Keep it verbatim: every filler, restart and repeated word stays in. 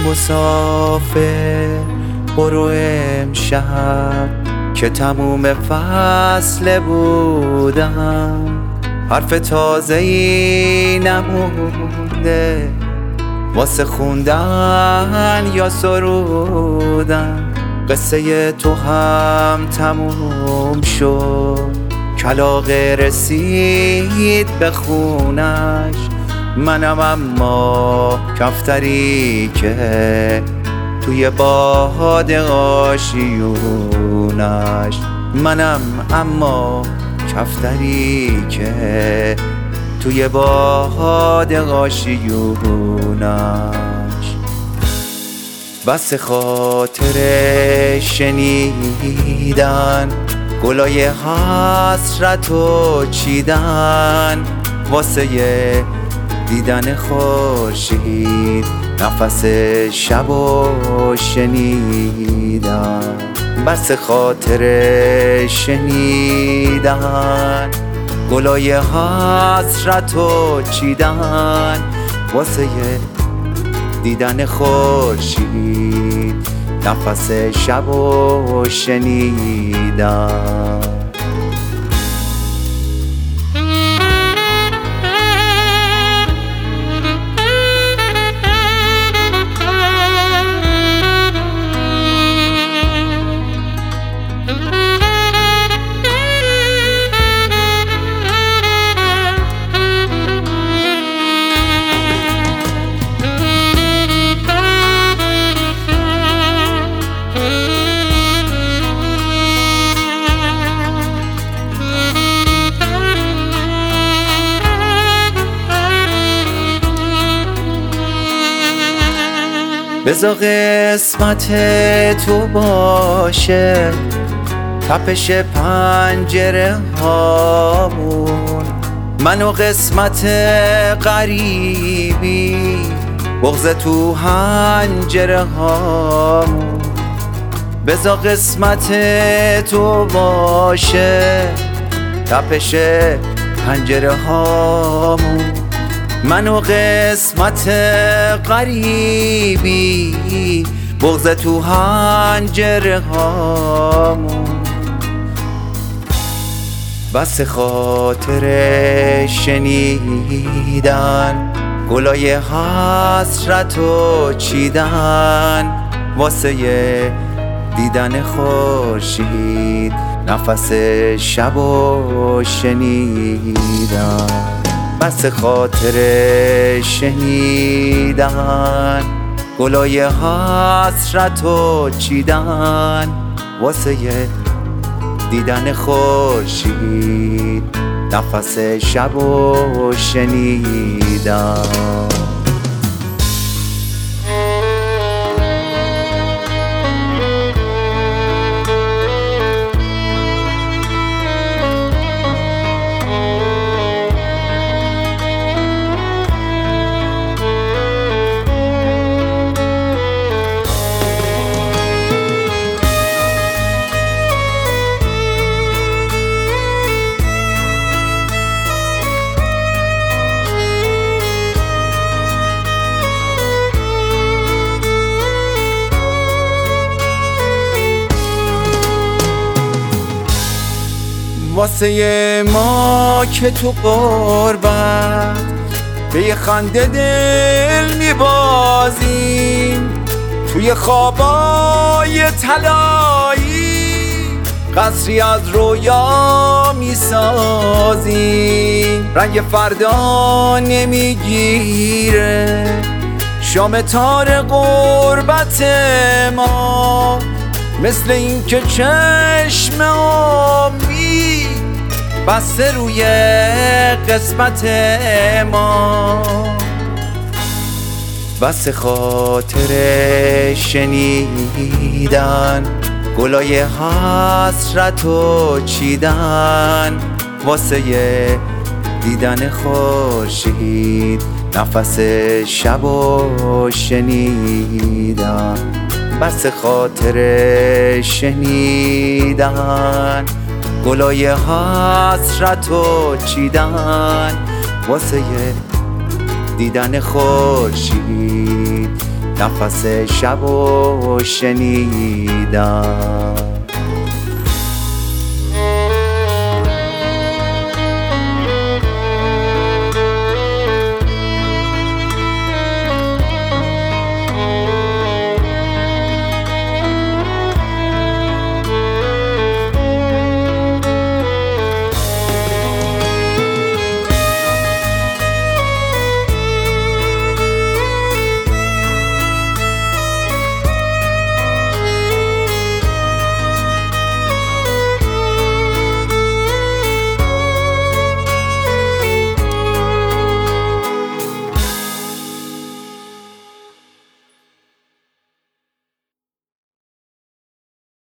مسافر برو امشب که تموم فصل بودم، حرف تازه‌ای نمونده واسه خوندن یا سرودن. قصه تو هم تموم شد، کلاغه رسید به خونش، منم اما کفتری که توی باد آشیونش، منم اما کفتری که توی باد آشیونش. بس خاطر شنیدن گلای حسرت و چیدن، واسه دیدن خورشید نفس شب و شنیدن. بس خاطر شنیدن گلای حسرت و چیدن، واسه دیدن خورشید نفس شب و شنیدن. بذار قسمت تو باشه تپش پنجره هامون، منو قسمت غریبی بغض تو حنجره هامون. بذار قسمت تو باشه تپش پنجره هامون، منو قسمت غریبی بغض تو حنجره هامون. بس خاطر شنیدن گلای حسرت و چیدن، واسه دیدن خورشید نفس شب و شنیدن. بس خاطر شنیدن گلای حسرت و چیدن، واسه دیدن خورشید نفس شب و شنیدن. واسه ما که تو قربت به یه خنده دل میبازیم، توی خوابای طلایی قصری از رویا میسازیم. رنگ فردا نمیگیره شام تار قربت ما، مثل این که چشم امید بسته روی قسمت ما. بس خاطر شنیدن گلای حسرت و چیدن، واسه دیدن خورشید نفس شب و شنیدن. بس خاطر شنیدن گلای حسرت و چیدن، واسه دیدن خورشید نفس شب و شنیدن.